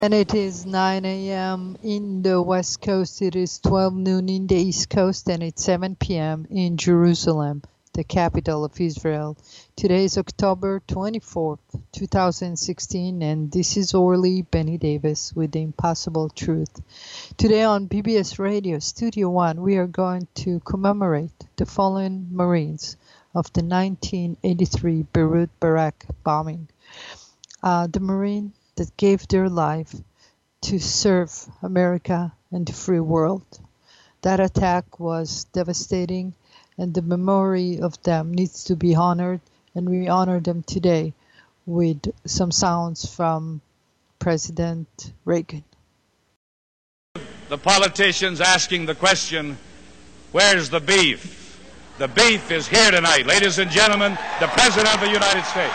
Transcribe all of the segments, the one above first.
And it is 9 a.m. in the West Coast. It is 12 noon in the East Coast, and it's 7 p.m. in Jerusalem, the capital of Israel. Today is October 24th, 2016, and this is Orly Benny Davis with The Impossible Truth. Today on PBS Radio Studio One, we are going to commemorate the fallen Marines of the 1983 Beirut Barak bombing. The Marine that gave their life to serve America and the free world. That attack was devastating, and the memory of them needs to be honored, and we honor them today with some sounds from President Reagan. The politicians asking the question, where's the beef? The beef is here tonight. Ladies and gentlemen, the President of the United States.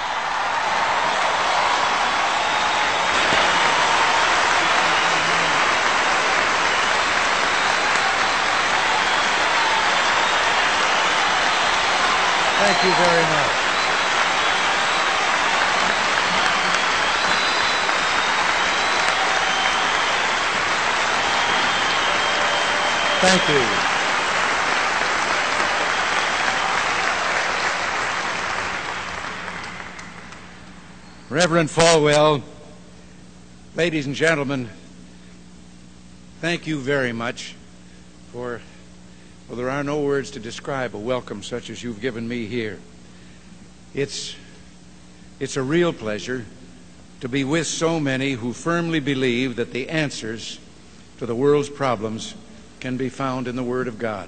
Thank you very much. Thank you. Reverend Falwell, ladies and gentlemen, thank you very much for... Well, there are no words to describe a welcome such as you've given me here. It's a real pleasure to be with so many who firmly believe that the answers to the world's problems can be found in the Word of God.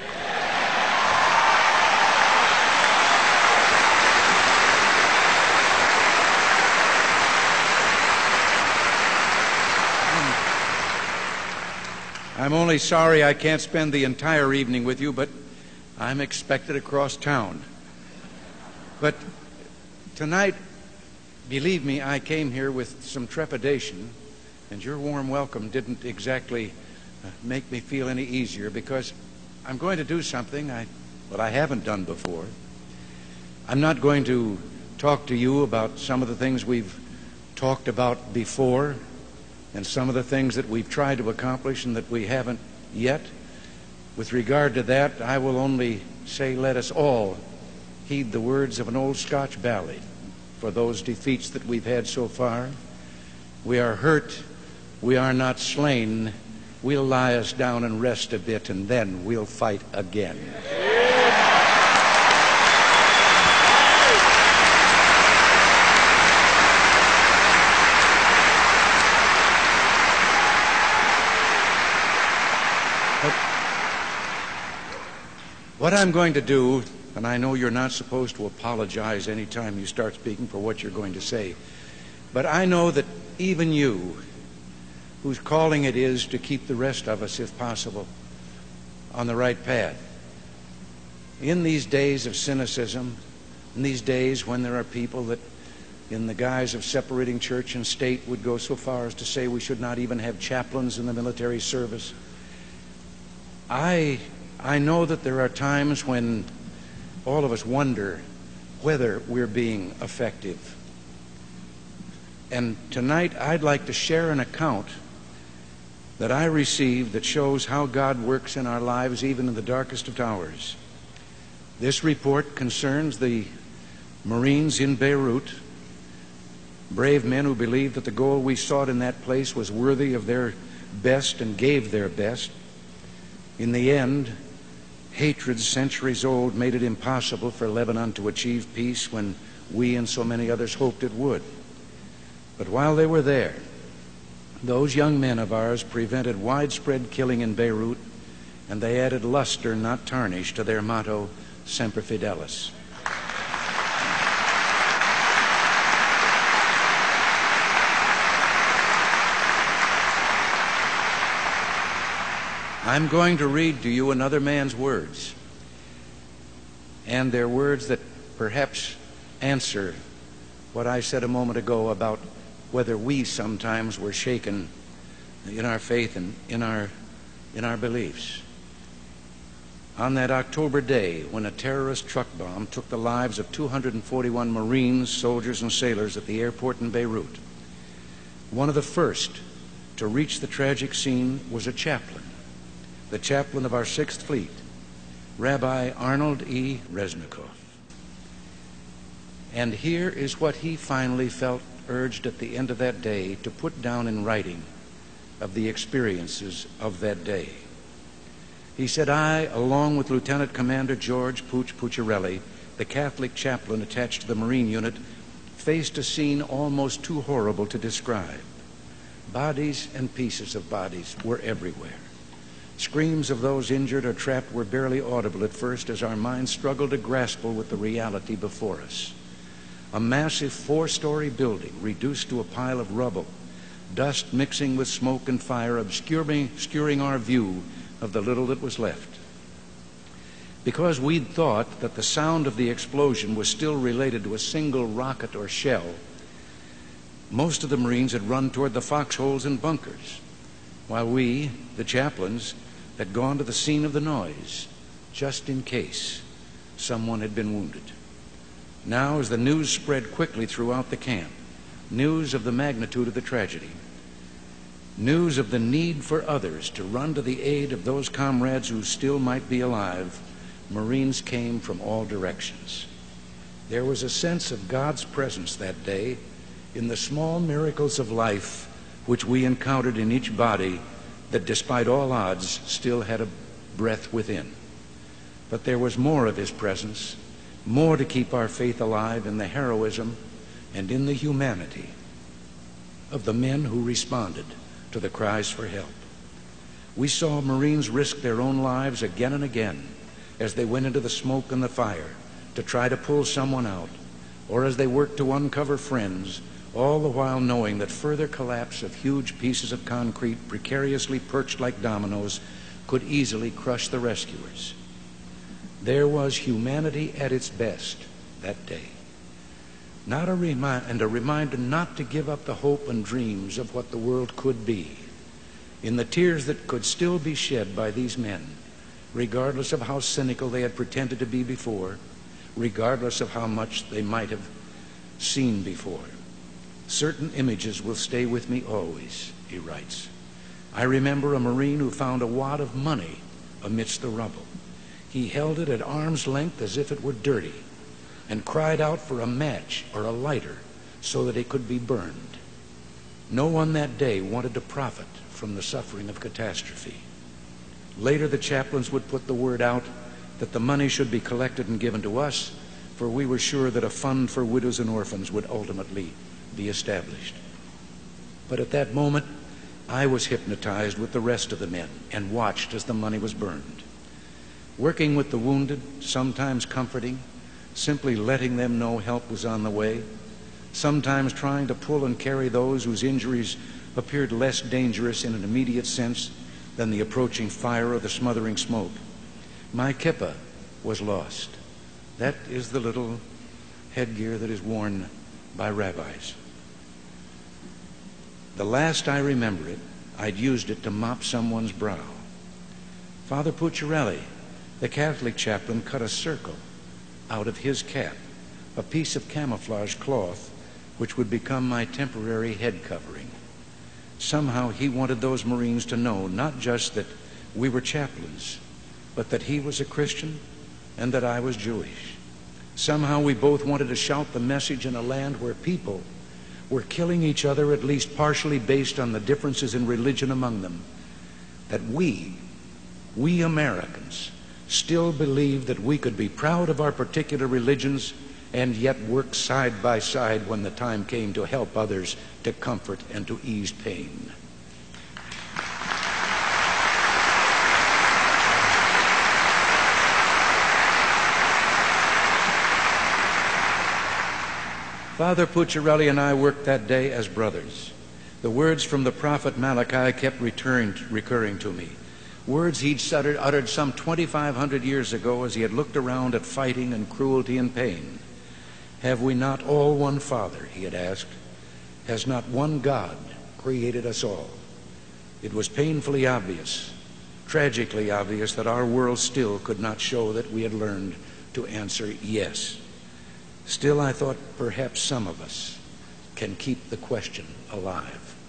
I'm only sorry I can't spend the entire evening with you, but I'm expected across town. But tonight, believe me, I came here with some trepidation, and your warm welcome didn't exactly make me feel any easier, because I'm going to do something I haven't done before. I'm not going to talk to you about some of the things we've talked about before, and some of the things that we've tried to accomplish and that we haven't yet. With regard to that, I will only say, let us all heed the words of an old Scotch ballad for those defeats that we've had so far. We are hurt, we are not slain. We'll lie us down and rest a bit, and then we'll fight again. What I'm going to do, and I know you're not supposed to apologize any time you start speaking for what you're going to say, but I know that even you, whose calling it is to keep the rest of us, if possible, on the right path, in these days of cynicism, in these days when there are people that, in the guise of separating church and state, would go so far as to say we should not even have chaplains in the military service, I know that there are times when all of us wonder whether we're being effective. And tonight I'd like to share an account that I received that shows how God works in our lives even in the darkest of hours. This report concerns the Marines in Beirut, brave men who believed that the goal we sought in that place was worthy of their best and gave their best. In the end, hatred centuries old made it impossible for Lebanon to achieve peace when we and so many others hoped it would. But while they were there, those young men of ours prevented widespread killing in Beirut, and they added luster, not tarnish, to their motto, Semper Fidelis. I'm going to read to you another man's words, and they're words that perhaps answer what I said a moment ago about whether we sometimes were shaken in our faith and in our beliefs. On that October day when a terrorist truck bomb took the lives of 241 Marines, soldiers, and sailors at the airport in Beirut, One of the first to reach the tragic scene was a chaplain, the chaplain of our 6th Fleet, Rabbi Arnold E. Resnikoff. And here is what he finally felt urged at the end of that day to put down in writing of the experiences of that day. He said, I, along with Lieutenant Commander George Pooch Pucciarelli, the Catholic chaplain attached to the Marine unit, faced a scene almost too horrible to describe. Bodies and pieces of bodies were everywhere. Screams of those injured or trapped were barely audible at first as our minds struggled to grapple with the reality before us. A massive 4-story building reduced to a pile of rubble, dust mixing with smoke and fire, obscuring our view of the little that was left. Because we'd thought that the sound of the explosion was still related to a single rocket or shell, most of the Marines had run toward the foxholes and bunkers, while we, the chaplains, had gone to the scene of the noise, just in case someone had been wounded. Now, as the news spread quickly throughout the camp, news of the magnitude of the tragedy, news of the need for others to run to the aid of those comrades who still might be alive, Marines came from all directions. There was a sense of God's presence that day in the small miracles of life which we encountered in each body that, despite all odds, still had a breath within. But there was more of His presence, more to keep our faith alive in the heroism and in the humanity of the men who responded to the cries for help. We saw Marines risk their own lives again and again as they went into the smoke and the fire to try to pull someone out, or as they worked to uncover friends, all the while knowing that further collapse of huge pieces of concrete precariously perched like dominoes could easily crush the rescuers. There was humanity at its best that day. A reminder not to give up the hope and dreams of what the world could be. In the tears that could still be shed by these men, regardless of how cynical they had pretended to be before, regardless of how much they might have seen before. Certain images will stay with me always, he writes. I remember a Marine who found a wad of money amidst the rubble. He held it at arm's length as if it were dirty and cried out for a match or a lighter so that it could be burned. No one that day wanted to profit from the suffering of catastrophe. Later, the chaplains would put the word out that the money should be collected and given to us, for we were sure that a fund for widows and orphans would ultimately be established. But at that moment, I was hypnotized with the rest of the men and watched as the money was burned. Working with the wounded, sometimes comforting, simply letting them know help was on the way, sometimes trying to pull and carry those whose injuries appeared less dangerous in an immediate sense than the approaching fire or the smothering smoke. My kippah was lost. That is the little headgear that is worn by rabbis. The last I remember it, I'd used it to mop someone's brow. Father Pucciarelli, the Catholic chaplain, cut a circle out of his cap, a piece of camouflage cloth which would become my temporary head covering. Somehow he wanted those Marines to know not just that we were chaplains, but that he was a Christian and that I was Jewish. Somehow we both wanted to shout the message in a land where people were killing each other, at least partially based on the differences in religion among them, that we Americans, still believed that we could be proud of our particular religions and yet work side by side when the time came to help others, to comfort and to ease pain. Father Pucciarelli and I worked that day as brothers. The words from the prophet Malachi kept recurring to me. Words he'd uttered some 2,500 years ago as he had looked around at fighting and cruelty and pain. Have we not all one Father, he had asked? Has not one God created us all? It was painfully obvious, tragically obvious, that our world still could not show that we had learned to answer yes. Still, I thought perhaps some of us can keep the question alive.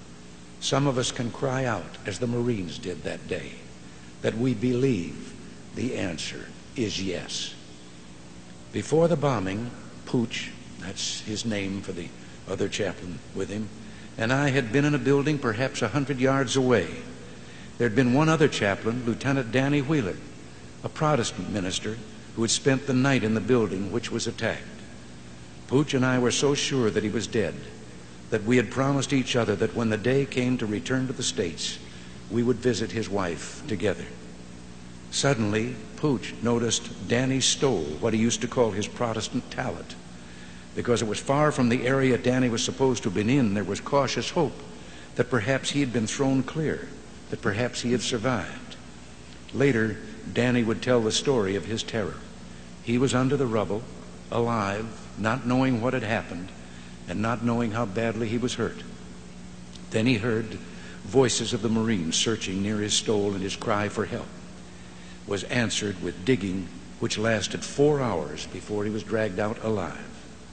Some of us can cry out, as the Marines did that day, that we believe the answer is yes. Before the bombing, Pooch, that's his name for the other chaplain with him, and I had been in a building perhaps 100 yards away. There'd been one other chaplain, Lieutenant Danny Wheeler, a Protestant minister who had spent the night in the building which was attacked. Pooch and I were so sure that he was dead that we had promised each other that when the day came to return to the States, we would visit his wife together. Suddenly, Pooch noticed Danny stole what he used to call his Protestant talent. Because it was far from the area Danny was supposed to have been in, there was cautious hope that perhaps he had been thrown clear, that perhaps he had survived. Later, Danny would tell the story of his terror. He was under the rubble, alive, not knowing what had happened, and not knowing how badly he was hurt. Then he heard voices of the Marines searching near his stole, and his cry for help was answered with digging which lasted 4 hours before he was dragged out alive.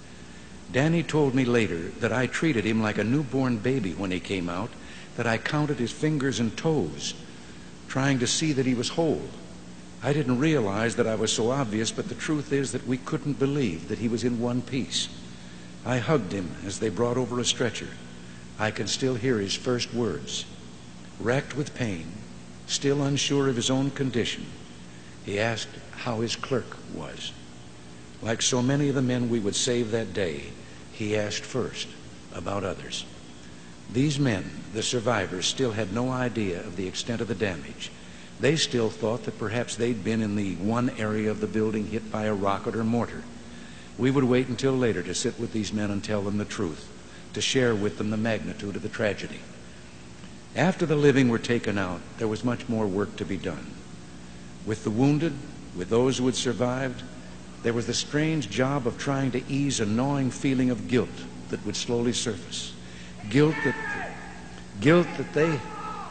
Danny told me later that I treated him like a newborn baby when he came out, that I counted his fingers and toes, trying to see that he was whole. I didn't realize that I was so obvious, but the truth is that we couldn't believe that he was in one piece. I hugged him as they brought over a stretcher. I can still hear his first words. Racked with pain, still unsure of his own condition, he asked how his clerk was. Like so many of the men we would save that day, he asked first about others. These men, the survivors, still had no idea of the extent of the damage. They still thought that perhaps they'd been in the one area of the building hit by a rocket or mortar. We would wait until later to sit with these men and tell them the truth, to share with them the magnitude of the tragedy. After the living were taken out, there was much more work to be done. With the wounded, with those who had survived, there was the strange job of trying to ease a gnawing feeling of guilt that would slowly surface. Guilt that they...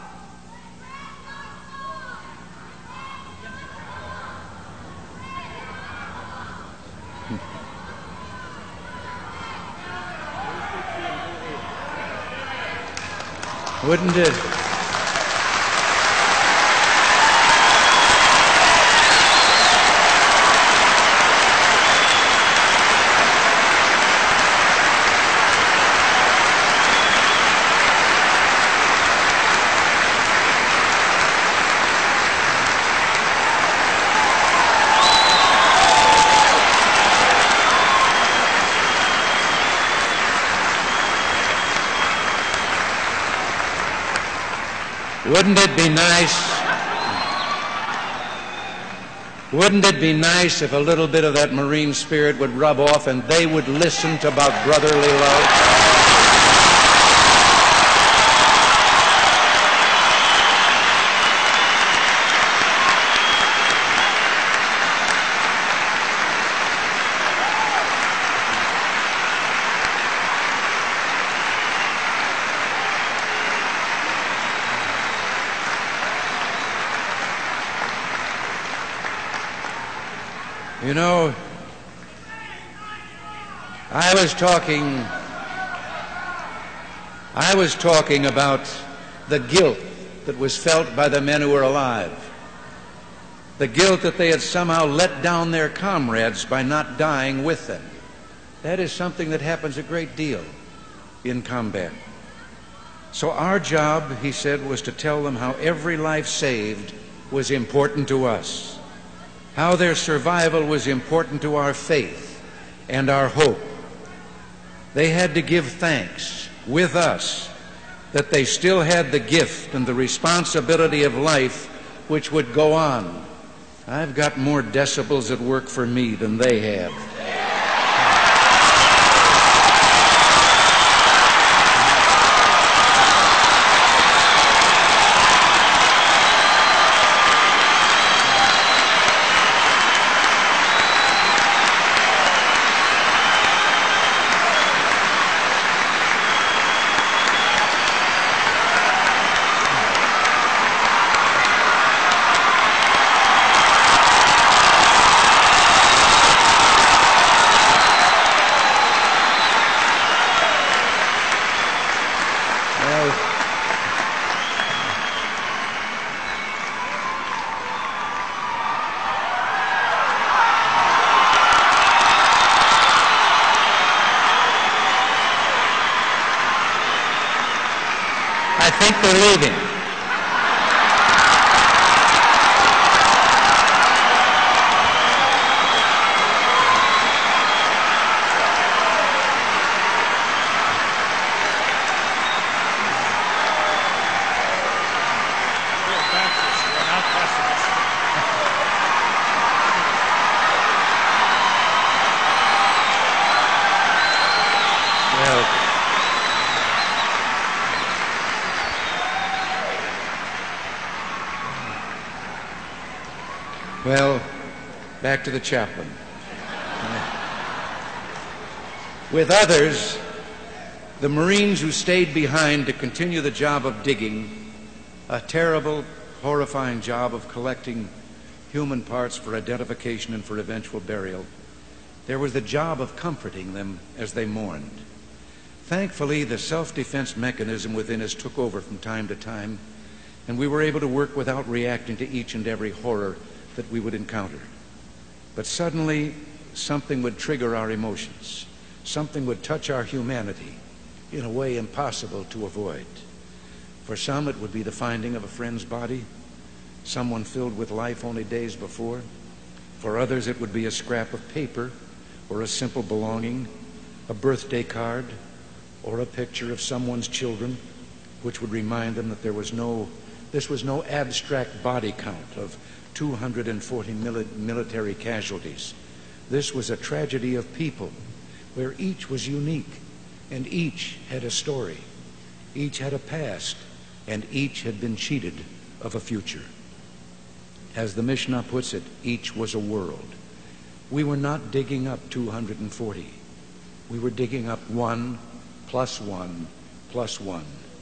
Wouldn't it? Wouldn't it be nice? Wouldn't it be nice if a little bit of that Marine spirit would rub off and they would listen to about brotherly love? You know, I was talking about the guilt that was felt by the men who were alive. The guilt that they had somehow let down their comrades by not dying with them. That is something that happens a great deal in combat. So our job, he said, was to tell them how every life saved was important to us. How their survival was important to our faith and our hope. They had to give thanks with us that they still had the gift and the responsibility of life which would go on. I've got more decibels at work for me than they have. I think they're leaving. Well, back to the chaplain. With others, the Marines who stayed behind to continue the job of digging, a terrible, horrifying job of collecting human parts for identification and for eventual burial, there was the job of comforting them as they mourned. Thankfully, the self-defense mechanism within us took over from time to time, and we were able to work without reacting to each and every horror that we would encounter. But suddenly, something would trigger our emotions. Something would touch our humanity in a way impossible to avoid. For some, it would be the finding of a friend's body, someone filled with life only days before. For others, it would be a scrap of paper or a simple belonging, a birthday card, or a picture of someone's children, which would remind them that this was no abstract body count of 240 military casualties. This was a tragedy of people where each was unique and each had a story, each had a past, and each had been cheated of a future. As the Mishnah puts it, each was a world. We were not digging up 240. We were digging up 1 plus 1 plus 1.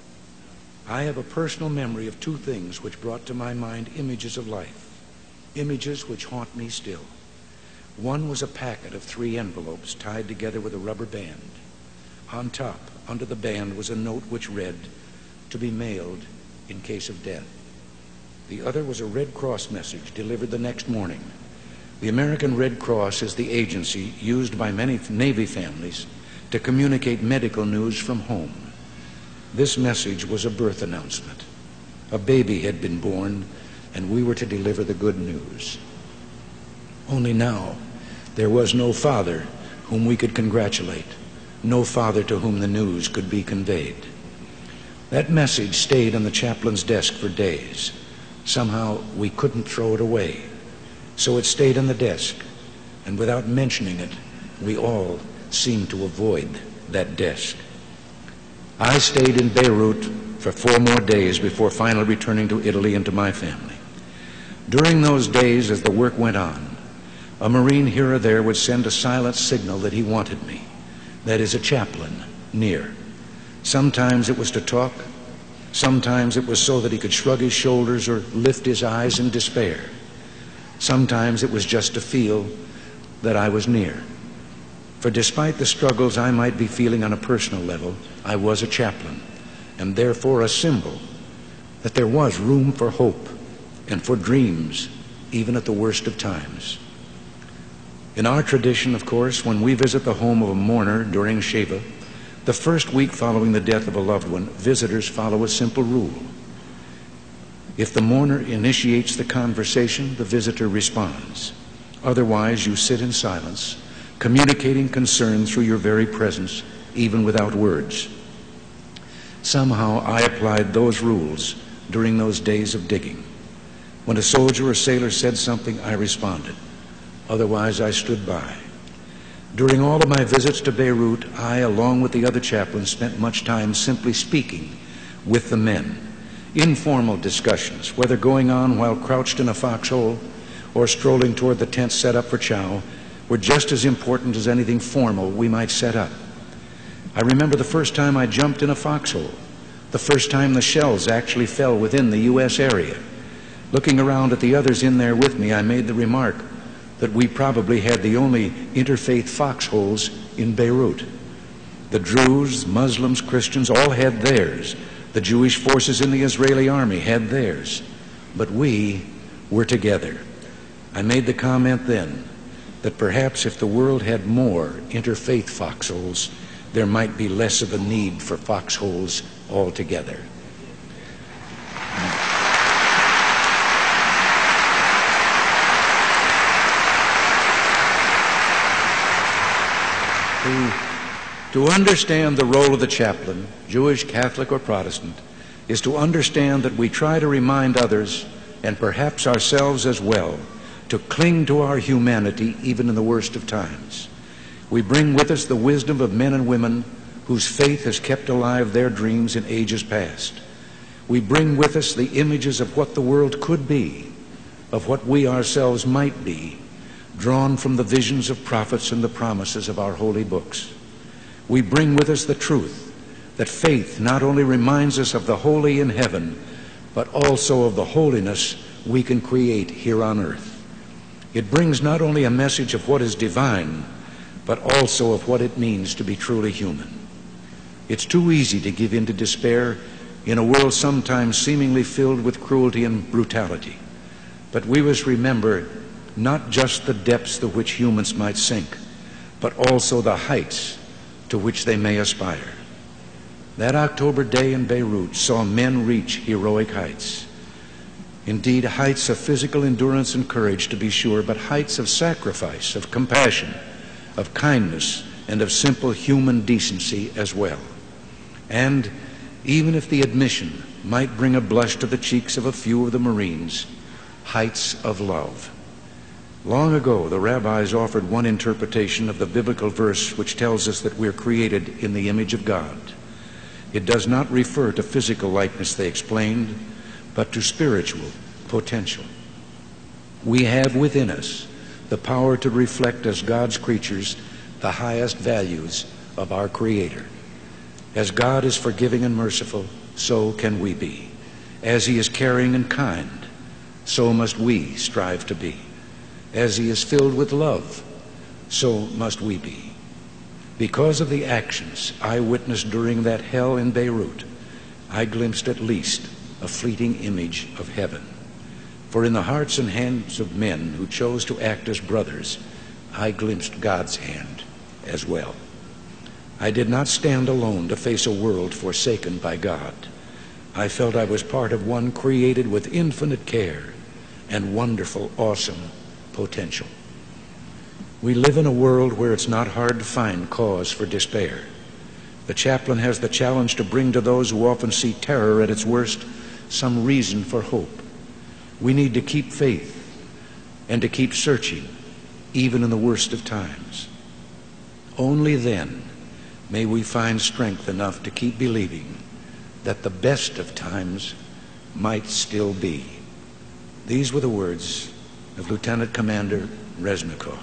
I have a personal memory of two things which brought to my mind images of life. Images which haunt me still. One was a packet of 3 envelopes tied together with a rubber band. On top, under the band, was a note which read, "To be mailed in case of death." The other was a Red Cross message delivered the next morning. The American Red Cross is the agency used by many Navy families to communicate medical news from home. This message was a birth announcement. A baby had been born, and we were to deliver the good news. Only now, there was no father whom we could congratulate, no father to whom the news could be conveyed. That message stayed on the chaplain's desk for days. Somehow, we couldn't throw it away. So it stayed on the desk, and without mentioning it, we all seemed to avoid that desk. I stayed in Beirut for 4 more days before finally returning to Italy and to my family. During those days, as the work went on, a Marine here or there would send a silent signal that he wanted me, that is, a chaplain, near. Sometimes it was to talk, sometimes it was so that he could shrug his shoulders or lift his eyes in despair. Sometimes it was just to feel that I was near. For despite the struggles I might be feeling on a personal level, I was a chaplain, and therefore a symbol that there was room for hope and for dreams, even at the worst of times. In our tradition, of course, when we visit the home of a mourner during Shiva, the first week following the death of a loved one, visitors follow a simple rule. If the mourner initiates the conversation, the visitor responds. Otherwise, you sit in silence, communicating concern through your very presence, even without words. Somehow, I applied those rules during those days of digging. When a soldier or sailor said something, I responded. Otherwise, I stood by. During all of my visits to Beirut, I, along with the other chaplains, spent much time simply speaking with the men. Informal discussions, whether going on while crouched in a foxhole or strolling toward the tent set up for chow, were just as important as anything formal we might set up. I remember the first time I jumped in a foxhole, the first time the shells actually fell within the U.S. area. Looking around at the others in there with me, I made the remark that we probably had the only interfaith foxholes in Beirut. The Druze, Muslims, Christians all had theirs. The Jewish forces in the Israeli army had theirs. But we were together. I made the comment then that perhaps if the world had more interfaith foxholes, there might be less of a need for foxholes altogether. To understand the role of the chaplain, Jewish, Catholic, or Protestant, is to understand that we try to remind others, and perhaps ourselves as well, to cling to our humanity even in the worst of times. We bring with us the wisdom of men and women whose faith has kept alive their dreams in ages past. We bring with us the images of what the world could be, of what we ourselves might be, drawn from the visions of prophets and the promises of our holy books. We bring with us the truth that faith not only reminds us of the holy in heaven, but also of the holiness we can create here on earth. It brings not only a message of what is divine, but also of what it means to be truly human. It's too easy to give in to despair in a world sometimes seemingly filled with cruelty and brutality. But we must remember not just the depths to which humans might sink, but also the heights to which they may aspire. That October day in Beirut saw men reach heroic heights. Indeed, heights of physical endurance and courage, to be sure, but heights of sacrifice, of compassion, of kindness, and of simple human decency as well. And even if the admission might bring a blush to the cheeks of a few of the Marines, heights of love. Long ago, the rabbis offered one interpretation of the biblical verse which tells us that we're created in the image of God. It does not refer to physical likeness, they explained, but to spiritual potential. We have within us the power to reflect as God's creatures the highest values of our Creator. As God is forgiving and merciful, so can we be. As He is caring and kind, so must we strive to be. As He is filled with love, so must we be. Because of the actions I witnessed during that hell in Beirut, I glimpsed at least a fleeting image of heaven. For in the hearts and hands of men who chose to act as brothers, I glimpsed God's hand as well. I did not stand alone to face a world forsaken by God. I felt I was part of one created with infinite care and wonderful, awesome potential. We live in a world where it's not hard to find cause for despair. The chaplain has the challenge to bring to those who often see terror at its worst some reason for hope. We need to keep faith and to keep searching, even in the worst of times. Only then may we find strength enough to keep believing that the best of times might still be. These were the words of Lieutenant Commander Reznikov.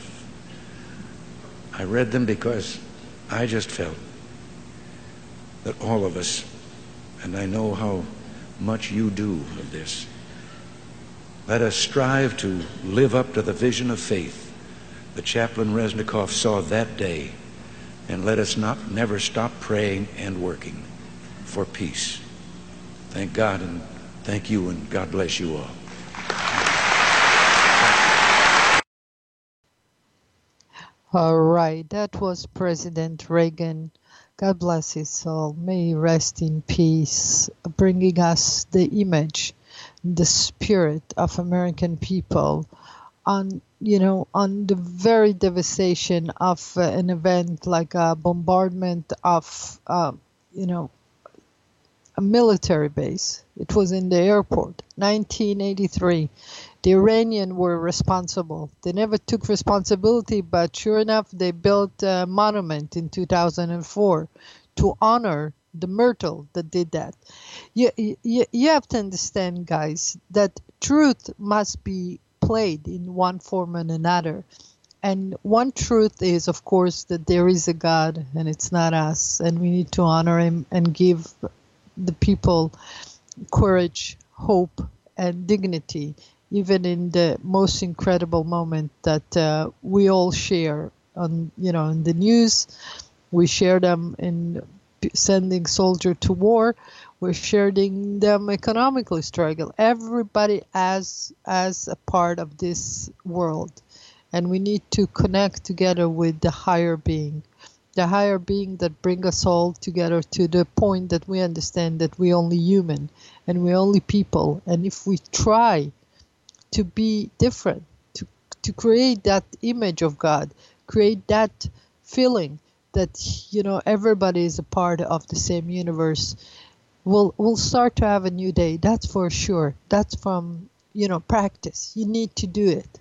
I read them because I just felt that all of us, and I know how much you do of this, let us strive to live up to the vision of faith that Chaplain Reznikov saw that day, and let us never stop praying and working for peace. Thank God and thank you, and God bless you all. All right, that was President Reagan. God bless his soul. May he rest in peace, bringing us the image, the spirit of American people on the very devastation of an event like a bombardment of, a military base. It was in the airport, 1983. The Iranians were responsible. They never took responsibility, but sure enough, they built a monument in 2004 to honor the Myrtle that did that. You have to understand, guys, that truth must be played in one form and another. And one truth is, of course, that there is a God and it's not us. And we need to honor him and give the people courage, hope, and dignity, even in the most incredible moment that we all share on, in the news. We share them in sending soldiers to war. We're sharing them economically struggle. Everybody as a part of this world. And we need to connect together with the higher being that bring us all together to the point that we understand that we're only human and we're only people. And if we try to be different, to create that image of God, create that feeling, that, you know, everybody is a part of the same universe, we'll start to have a new day. That's for sure. That's from, you know, practice. You need to do it.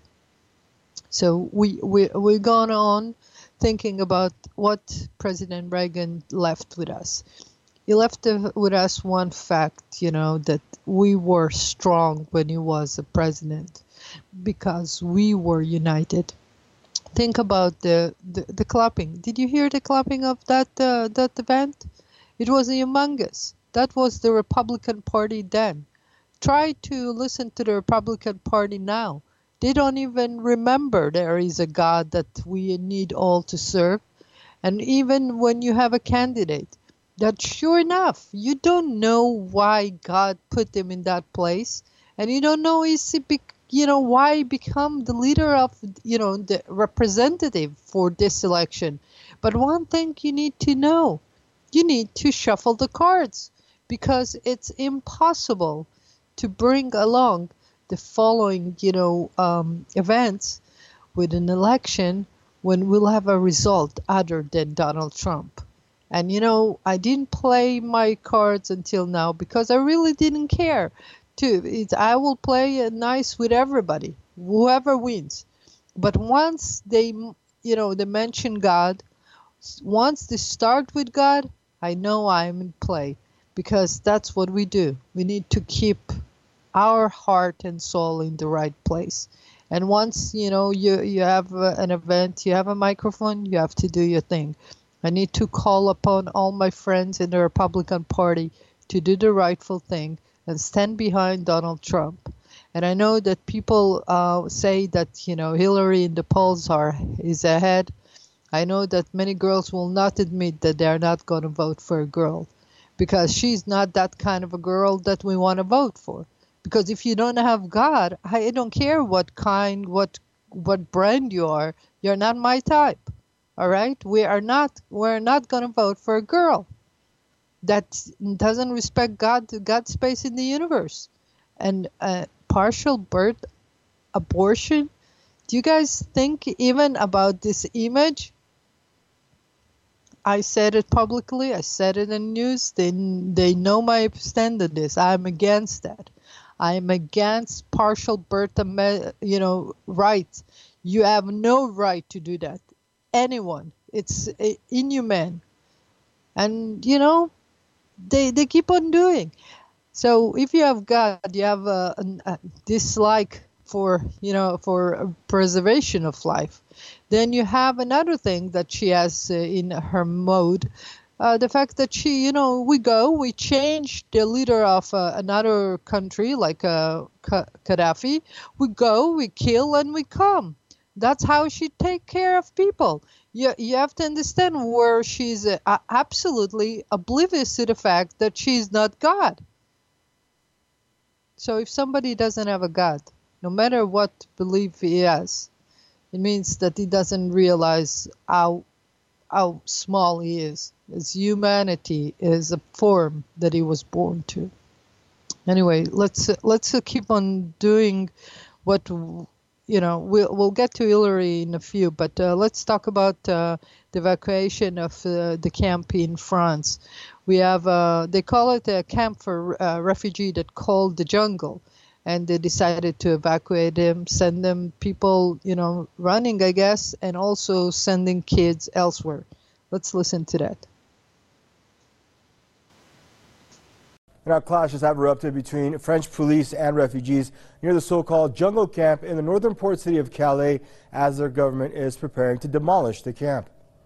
So we're going on thinking about what President Reagan left with us. He left with us one fact, you know, that we were strong when he was a president because we were united. Think about the clapping. Did you hear the clapping of that event? It was humongous. That was the Republican Party then. Try to listen to the Republican Party now. They don't even remember there is a God that we need all to serve. And even when you have a candidate, that sure enough, you don't know why God put him in that place. And you don't know why he become the leader of, you know, the representative for this election. But one thing you need to know, you need to shuffle the cards, because it's impossible to bring along the following, you know, events with an election when we'll have a result other than Donald Trump. And, you know, I didn't play my cards until now because I really didn't care. I will play nice with everybody, whoever wins. But once they, you know, they mention God, once they start with God, I know I'm in play, because that's what we do. We need to keep our heart and soul in the right place. And once, you know, you have an event, you have a microphone, you have to do your thing. I need to call upon all my friends in the Republican Party to do the rightful thing and stand behind Donald Trump. And I know that people say that, you know, Hillary in the polls is ahead. I know that many girls will not admit that they're not going to vote for a girl, because she's not that kind of a girl that we want to vote for. Because if you don't have God, I don't care what kind, what brand you are, you're not my type. All right? We're not going to vote for a girl that doesn't respect God's space in the universe. And partial birth abortion, do you guys think even about this image? I said it publicly. I said it in news. They know my stand on this. I'm against that. I'm against partial birth, you know, rights. You have no right to do that. Anyone. It's inhumane. And, you know, they keep on doing. So if you have God, you have a dislike for, you know, for preservation of life. Then you have another thing that she has in her mode. The fact that she, you know, we change the leader of another country like Gaddafi. We go, we kill, and we come. That's how she take care of people. You have to understand where she's absolutely oblivious to the fact that she's not God. So if somebody doesn't have a God, no matter what belief he has, it means that he doesn't realize how small he is. His humanity is a form that he was born to. Anyway, let's keep on doing what, you know. We'll get to Hillary in a few, but let's talk about the evacuation of the camp in France. We have they call it a camp for refugee that called the jungle. And they decided to evacuate them, send them people, you know, running, I guess, and also sending kids elsewhere. Let's listen to that. Now, clashes have erupted between French police and refugees near the so-called jungle camp in the northern port city of Calais, as their government is preparing to demolish the camp.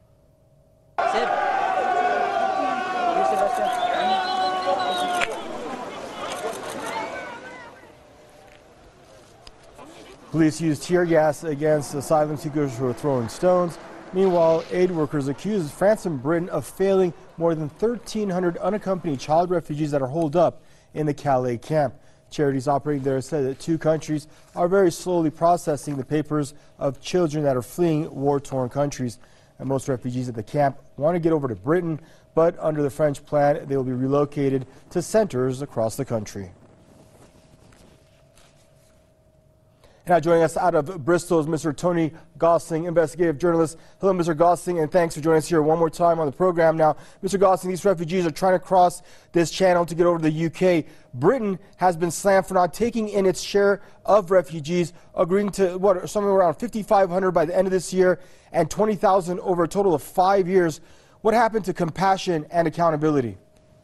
Police used tear gas against asylum seekers who were throwing stones. Meanwhile, aid workers accuse France and Britain of failing more than 1,300 unaccompanied child refugees that are holed up in the Calais camp. Charities operating there said that two countries are very slowly processing the papers of children that are fleeing war-torn countries. And most refugees at the camp want to get over to Britain, but under the French plan, they will be relocated to centers across the country. And now joining us out of Bristol is Mr. Tony Gosling, investigative journalist. Hello, Mr. Gosling, and thanks for joining us here one more time on the program. Now, Mr. Gosling, these refugees are trying to cross this channel to get over to the UK. Britain has been slammed for not taking in its share of refugees, agreeing to somewhere around 5,500 by the end of this year and 20,000 over a total of 5 years. What happened to compassion and accountability?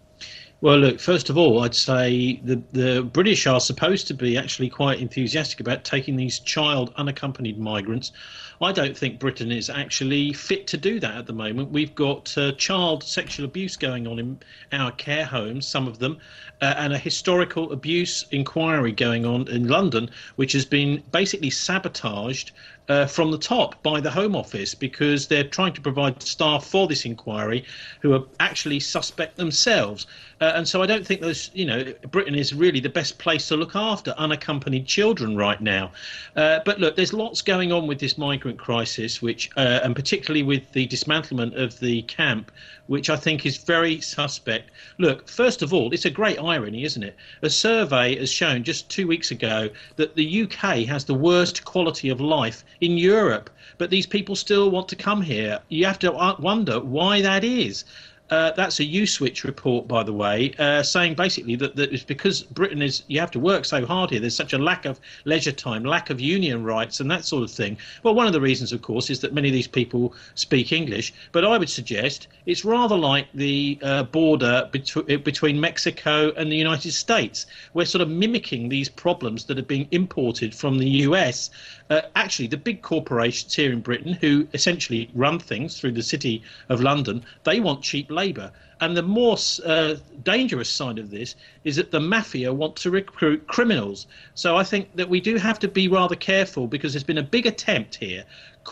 Well, look, first of all, I'd say the British are supposed to be actually quite enthusiastic about taking these child unaccompanied migrants. I don't think Britain is actually fit to do that at the moment. We've got child sexual abuse going on in our care homes, some of them, and a historical abuse inquiry going on in London, which has been basically sabotaged from the top by the Home Office, because they're trying to provide staff for this inquiry who are actually suspect themselves. And so I don't think Britain is really the best place to look after unaccompanied children right now. But look, there's lots going on with this migrant crisis, which and particularly with the dismantlement of the camp, which I think is very suspect. Look, first of all, it's a great irony, isn't it? A survey has shown just 2 weeks ago that the UK has the worst quality of life in Europe, but these people still want to come here. You have to wonder why that is. That's a Uswitch report, by the way, saying basically that it's because Britain you have to work so hard here. There's such a lack of leisure time, lack of union rights and that sort of thing. Well, one of the reasons, of course, is that many of these people speak English. But I would suggest it's rather like the border between Mexico and the United States. We're sort of mimicking these problems that are being imported from the US. Actually, the big corporations here in Britain, who essentially run things through the City of London, they want cheap labour. And the more dangerous side of this is that the mafia want to recruit criminals. So I think that we do have to be rather careful, because there's been a big attempt here,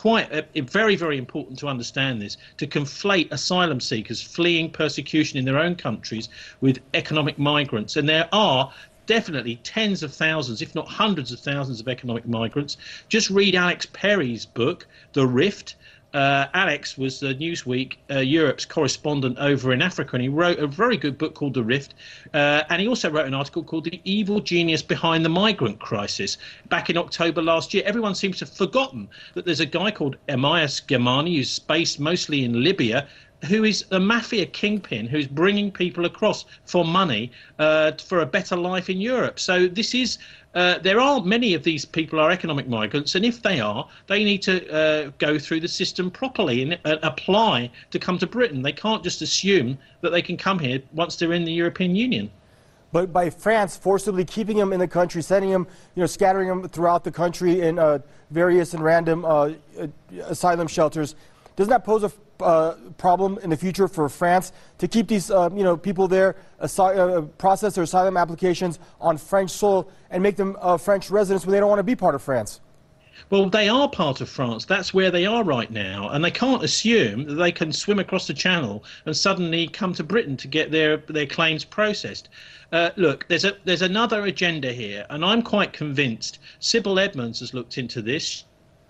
very, very important to understand this, to conflate asylum seekers fleeing persecution in their own countries with economic migrants. And there are definitely tens of thousands, if not hundreds of thousands of economic migrants. Just read Alex Perry's book, The Rift. Alex was the Newsweek Europe's correspondent over in Africa, and he wrote a very good book called The Rift, and he also wrote an article called The Evil Genius Behind the Migrant Crisis back in October last year. Everyone seems to have forgotten that there's a guy called Emias Gemani, who's based mostly in Libya, who is a mafia kingpin who's bringing people across for money for a better life in Europe. So this is there are many of these people are economic migrants, and if they are, they need to go through the system properly and apply to come to Britain. They can't just assume that they can come here once they're in the European Union. But by France forcibly keeping them in the country, sending them, scattering them throughout the country in various and random asylum shelters, doesn't that pose a problem in the future for France to keep these people there, process their asylum applications on French soil and make them French residents when they don't want to be part of France? Well, they are part of France. That's where they are right now, and they can't assume that they can swim across the channel and suddenly come to Britain to get their claims processed. Look, there's another agenda here, and I'm quite convinced. Sybil Edmonds has looked into this.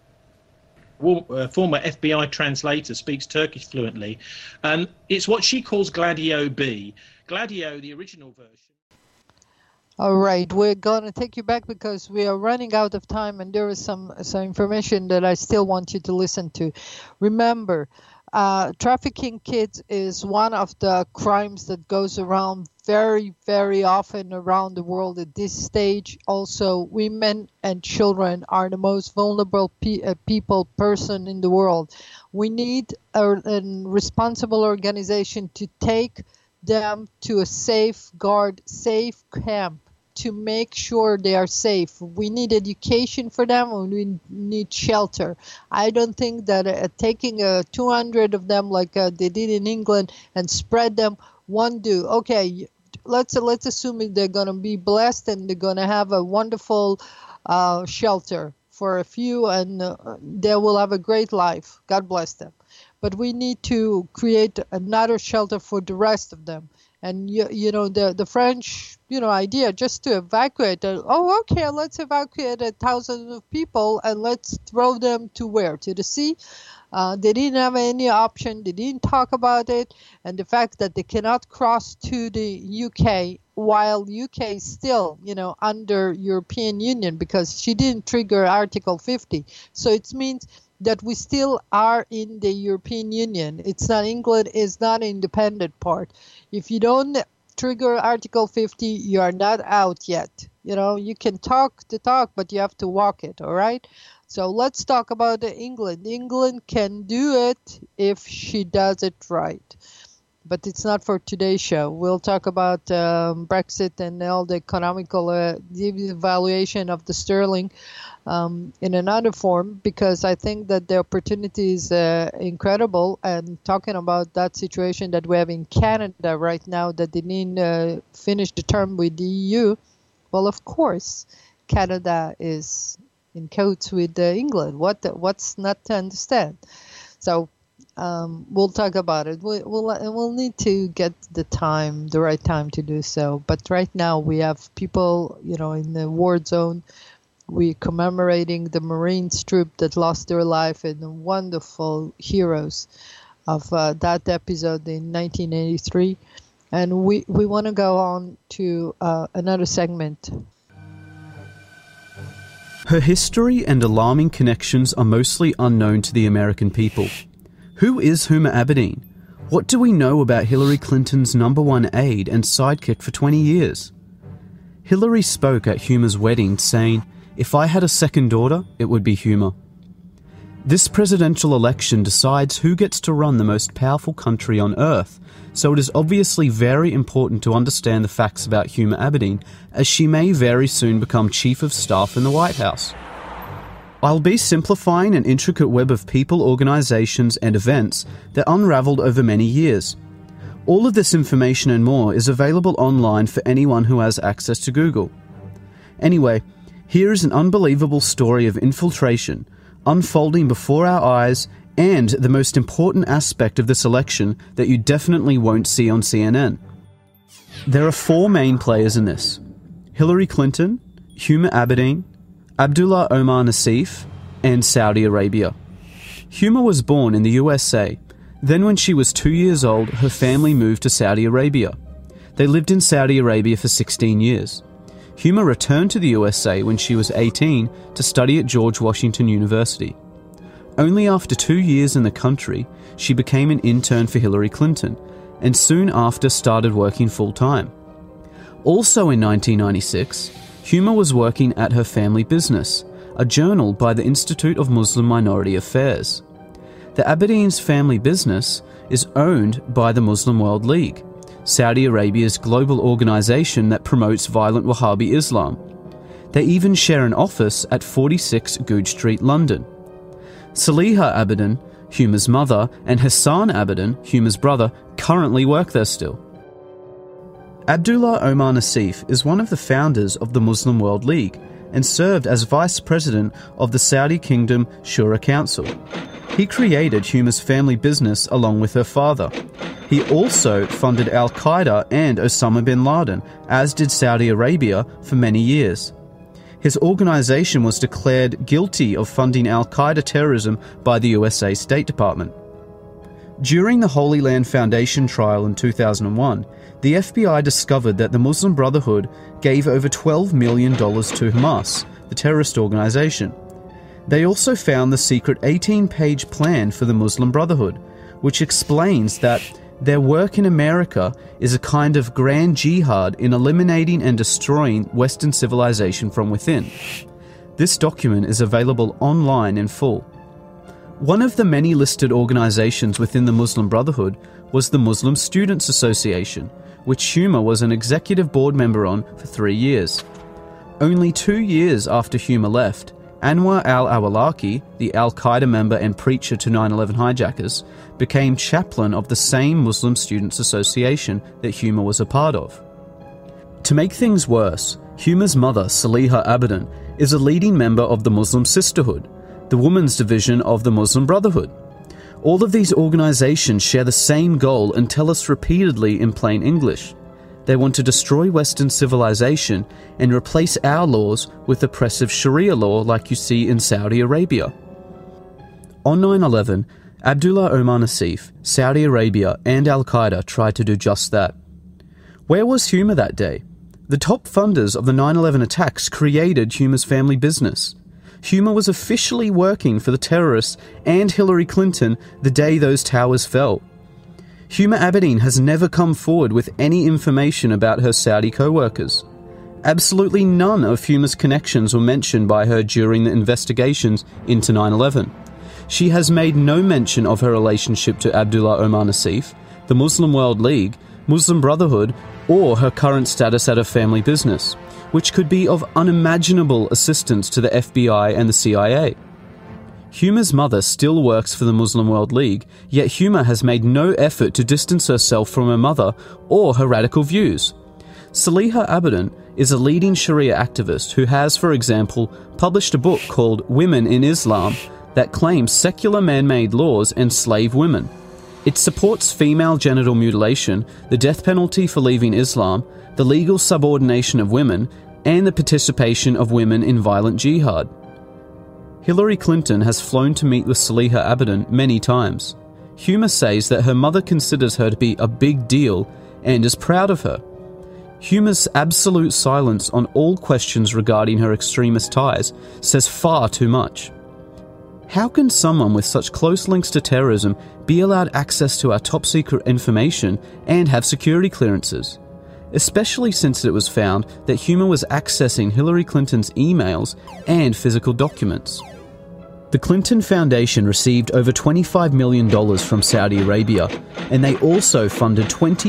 Former FBI translator, speaks Turkish fluently, and it's what she calls Gladio B. Gladio, the original version. All right, we're going to take you back because we are running out of time, and there is some information that I still want you to listen to. Remember, trafficking kids is one of the crimes that goes around very, very often around the world at this stage. Also, women and children are the most vulnerable person in the world. We need a responsible organization to take them to a safe camp to make sure they are safe. We need education for them, and we need shelter. I don't think that taking 200 of them like they did in England and spread them won't do. Okay, let's assume they're going to be blessed and they're going to have a wonderful shelter for a few, and they will have a great life. God bless them. But we need to create another shelter for the rest of them. And the French idea just to evacuate. Okay, let's evacuate 1,000 of people and let's throw them to where? To the sea. They didn't have any option. They didn't talk about it. And the fact that they cannot cross to the UK while UK is still, under European Union, because she didn't trigger Article 50. So it means that we still are in the European Union. It's not, England is not an independent part. If you don't trigger Article 50, you are not out yet. You can talk the talk, but you have to walk it, all right? So let's talk about England. England can do it if she does it right. But it's not for today's show. We'll talk about Brexit and all the economical devaluation of the sterling in another form, because I think that the opportunity is incredible. And talking about that situation that we have in Canada right now, that they didn't finish the term with the EU, well, of course, Canada is in quotes with England. What's not to understand? So we'll talk about it. We'll need to get the right time to do so. But right now we have people, in the war zone. We're commemorating the Marines troop that lost their life and the wonderful heroes of that episode in 1983. And we want to go on to another segment. Her history and alarming connections are mostly unknown to the American people. Who is Huma Abedin? What do we know about Hillary Clinton's #1 aide and sidekick for 20 years? Hillary spoke at Huma's wedding saying, "If I had a second daughter, it would be Huma." This presidential election decides who gets to run the most powerful country on earth, so it is obviously very important to understand the facts about Huma Abedin, as she may very soon become Chief of Staff in the White House. I'll be simplifying an intricate web of people, organizations, and events that unraveled over many years. All of this information and more is available online for anyone who has access to Google. Anyway, here is an unbelievable story of infiltration, unfolding before our eyes, and the most important aspect of this election that you definitely won't see on CNN. There are 4 main players in this: Hillary Clinton, Huma Abedin, Abdullah Omar Nassif, and Saudi Arabia. Huma was born in the USA. Then when she was 2 years old, her family moved to Saudi Arabia. They lived in Saudi Arabia for 16 years. Huma returned to the USA when she was 18 to study at George Washington University. Only after 2 years in the country, she became an intern for Hillary Clinton, and soon after started working full-time. Also in 1996, Huma was working at her family business, a journal by the Institute of Muslim Minority Affairs. The Abedin's family business is owned by the Muslim World League, Saudi Arabia's global organization that promotes violent Wahhabi Islam. They even share an office at 46 Goodge Street, London. Saliha Abedin, Huma's mother, and Hassan Abedin, Huma's brother, currently work there still. Abdullah Omar Nassif is one of the founders of the Muslim World League and served as vice president of the Saudi Kingdom Shura Council. He created Huma's family business along with her father. He also funded Al-Qaeda and Osama bin Laden, as did Saudi Arabia, for many years. His organization was declared guilty of funding Al-Qaeda terrorism by the USA State Department. During the Holy Land Foundation trial in 2001, the FBI discovered that the Muslim Brotherhood gave over $12 million to Hamas, the terrorist organization. They also found the secret 18-page plan for the Muslim Brotherhood, which explains that their work in America is a kind of grand jihad in eliminating and destroying Western civilization from within. This document is available online in full. One of the many listed organizations within the Muslim Brotherhood was the Muslim Students Association, which Huma was an executive board member on for 3 years. Only 2 years after Huma left, Anwar al-Awlaki, the Al-Qaeda member and preacher to 9/11 hijackers, became chaplain of the same Muslim Students Association that Huma was a part of. To make things worse, Huma's mother, Saliha Abedin, is a leading member of the Muslim Sisterhood, the women's division of the Muslim Brotherhood. All of these organizations share the same goal and tell us repeatedly in plain English. They want to destroy Western civilization and replace our laws with oppressive Sharia law like you see in Saudi Arabia. On 9/11, Abdullah Omar Nassif, Saudi Arabia and Al-Qaeda tried to do just that. Where was Huma that day? The top funders of the 9/11 attacks created Huma's family business. Huma was officially working for the terrorists and Hillary Clinton the day those towers fell. Huma Abedin has never come forward with any information about her Saudi co-workers. Absolutely none of Huma's connections were mentioned by her during the investigations into 9/11. She has made no mention of her relationship to Abdullah Omar Nassif, the Muslim World League, Muslim Brotherhood, or her current status at her family business, which could be of unimaginable assistance to the FBI and the CIA. Huma's mother still works for the Muslim World League, yet Huma has made no effort to distance herself from her mother or her radical views. Saliha Abedin is a leading Sharia activist who has, for example, published a book called Women in Islam that claims secular man-made laws enslave women. It supports female genital mutilation, the death penalty for leaving Islam, the legal subordination of women, and the participation of women in violent jihad. Hillary Clinton has flown to meet with Saliha Abedin many times. Huma says that her mother considers her to be a big deal and is proud of her. Huma's absolute silence on all questions regarding her extremist ties says far too much. How can someone with such close links to terrorism be allowed access to our top secret information and have security clearances? Especially since it was found that Huma was accessing Hillary Clinton's emails and physical documents. The Clinton Foundation received over $25 million from Saudi Arabia, and they also funded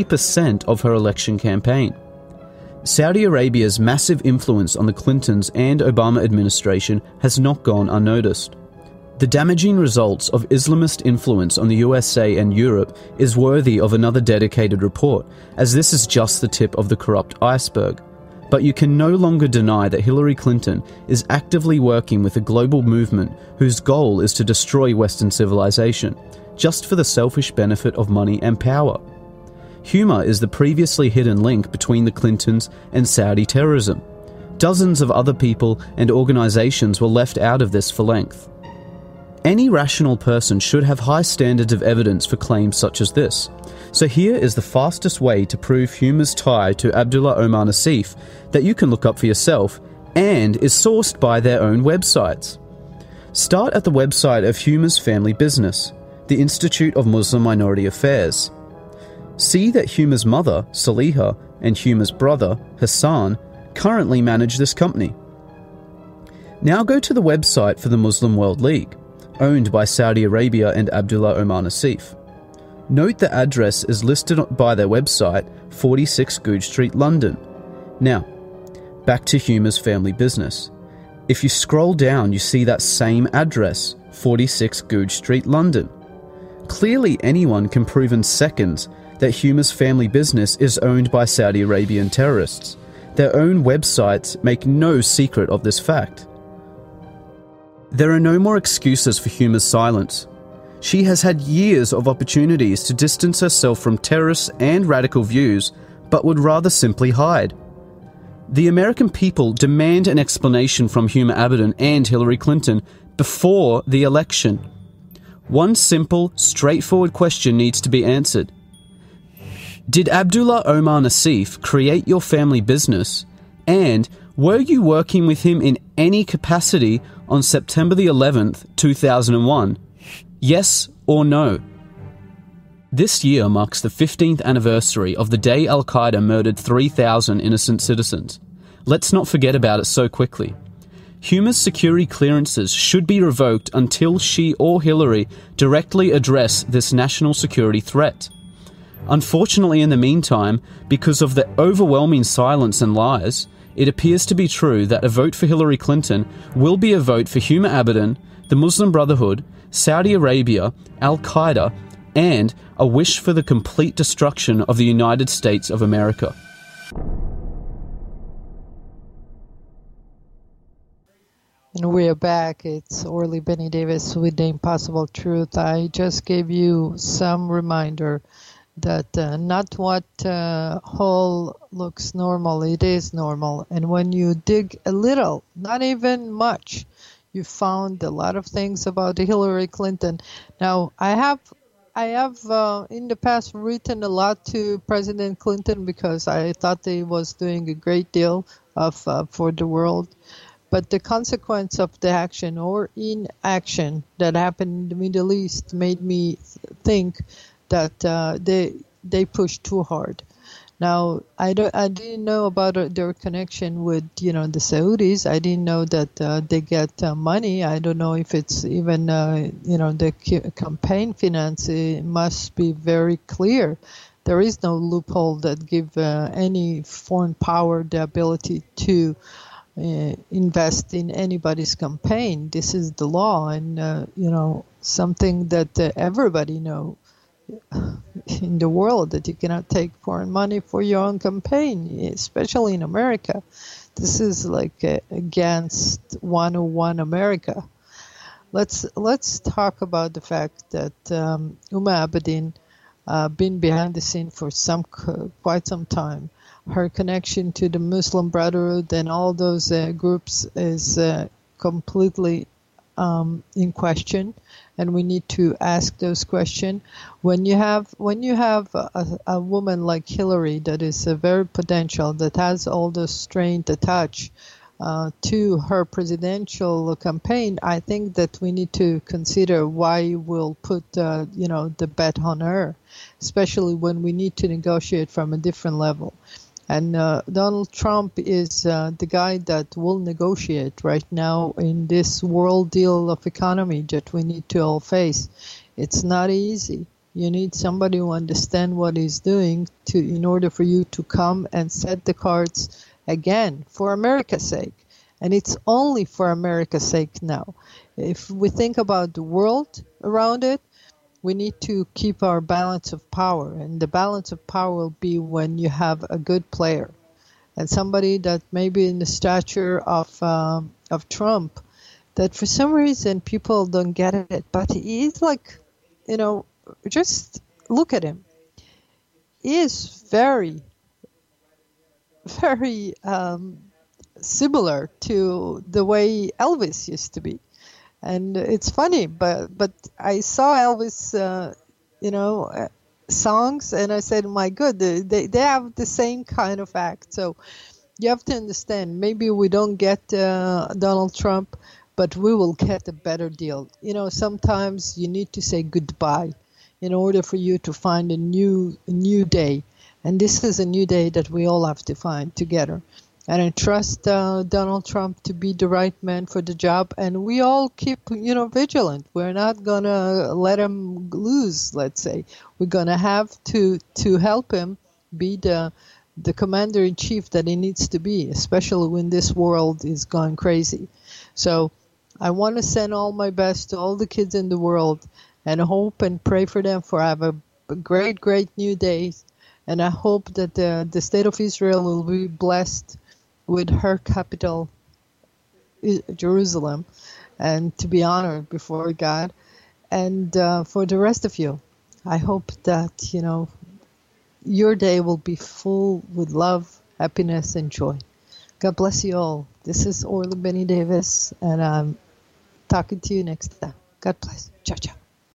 20% of her election campaign. Saudi Arabia's massive influence on the Clintons and Obama administration has not gone unnoticed. The damaging results of Islamist influence on the USA and Europe is worthy of another dedicated report, as this is just the tip of the corrupt iceberg. But you can no longer deny that Hillary Clinton is actively working with a global movement whose goal is to destroy Western civilization, just for the selfish benefit of money and power. Huma is the previously hidden link between the Clintons and Saudi terrorism. Dozens of other people and organizations were left out of this for length. Any rational person should have high standards of evidence for claims such as this. So here is the fastest way to prove Huma's tie to Abdullah Omar Nassif that you can look up for yourself and is sourced by their own websites. Start at the website of Huma's family business, the Institute of Muslim Minority Affairs. See that Huma's mother, Saliha, and Huma's brother, Hassan, currently manage this company. Now go to the website for the Muslim World League, owned by Saudi Arabia and Abdullah Omar Nassif. Note the address is listed by their website, 46 Goodge Street, London. Now, back to Huma's family business. If you scroll down, you see that same address, 46 Goodge Street, London. Clearly anyone can prove in seconds that Huma's family business is owned by Saudi Arabian terrorists. Their own websites make no secret of this fact. There are no more excuses for Huma's silence. She has had years of opportunities to distance herself from terrorists and radical views, but would rather simply hide. The American people demand an explanation from Huma Abedin and Hillary Clinton before the election. One simple, straightforward question needs to be answered. Did Abdullah Omar Nassif create your family business? And were you working with him in any capacity on September the 11th, 2001? Yes or no? This year marks the 15th anniversary of the day Al-Qaeda murdered 3,000 innocent citizens. Let's not forget about it so quickly. Huma's security clearances should be revoked until she or Hillary directly address this national security threat. Unfortunately, in the meantime, because of the overwhelming silence and lies, it appears to be true that a vote for Hillary Clinton will be a vote for Huma Abedin, the Muslim Brotherhood, Saudi Arabia, Al-Qaeda, and a wish for the complete destruction of the United States of America. And we're back. It's Orly Benny Davis with The Impossible Truth. I just gave you some reminder that not what whole looks normal, it is normal. And when you dig a little, not even much, you found a lot of things about Hillary Clinton. Now, I have in the past written a lot to President Clinton because I thought he was doing a great deal of for the world. But the consequence of the action or inaction that happened in the Middle East made me think that they pushed too hard. Now, I didn't know about their connection with, the Saudis. I didn't know that they get money. I don't know if it's even, the campaign finance. It must be very clear. There is no loophole that give any foreign power the ability to invest in anybody's campaign. This is the law, and something that everybody know in the world, that you cannot take foreign money for your own campaign, especially in America. This is like against 101 America. Let's talk about the fact that Huma Abedin been behind the scene for quite some time. Her connection to the Muslim Brotherhood and all those groups is completely in question, and we need to ask those questions. When you have a woman like Hillary that is very potential, that has all the strength attached to her presidential campaign, I think that we need to consider why we'll put the bet on her, especially when we need to negotiate from a different level. And Donald Trump is the guy that will negotiate right now in this world deal of economy that we need to all face. It's not easy. You need somebody who understands what he's doing in order for you to come and set the cards again for America's sake. And it's only for America's sake now. If we think about the world around it, we need to keep our balance of power, and the balance of power will be when you have a good player and somebody that maybe in the stature of Trump, that for some reason people don't get it, but he's like, just look at him. He is very, very similar to the way Elvis used to be. And it's funny, but I saw Elvis, songs, and I said, my God, they have the same kind of act. So you have to understand, maybe we don't get Donald Trump, but we will get a better deal. Sometimes you need to say goodbye in order for you to find a new day. And this is a new day that we all have to find together. And I trust Donald Trump to be the right man for the job. And we all keep, vigilant. We're not going to let him lose, let's say. We're going to have to help him be the commander-in-chief that he needs to be, especially when this world is going crazy. So I want to send all my best to all the kids in the world and hope and pray for them for have a great, great new day. And I hope that the state of Israel will be blessed with her capital, Jerusalem, and to be honored before God. And for the rest of you, I hope that, your day will be full with love, happiness, and joy. God bless you all. This is Orly Benny Davis, and I'm talking to you next time. God bless. Ciao, ciao.